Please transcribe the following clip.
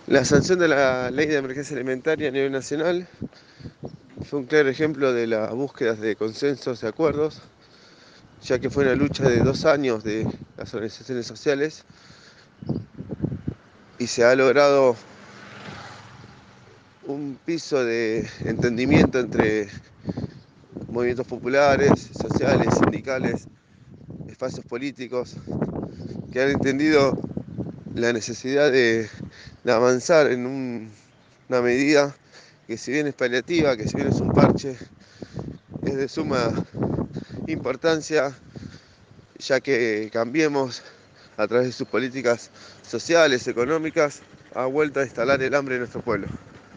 La sanción de la Ley de Emergencia Alimentaria a nivel nacional fue un claro ejemplo de la búsqueda de consensos y acuerdos, ya que fue una lucha de 2 años de las organizaciones sociales y se ha logrado un piso de entendimiento entre movimientos populares, sociales, sindicales, espacios políticos, que han entendido la necesidad de avanzar en una medida que, si bien es paliativa, que si bien es un parche, es de suma importancia, ya que Cambiemos, a través de sus políticas sociales, económicas, ha vuelto a instalar el hambre en nuestro pueblo.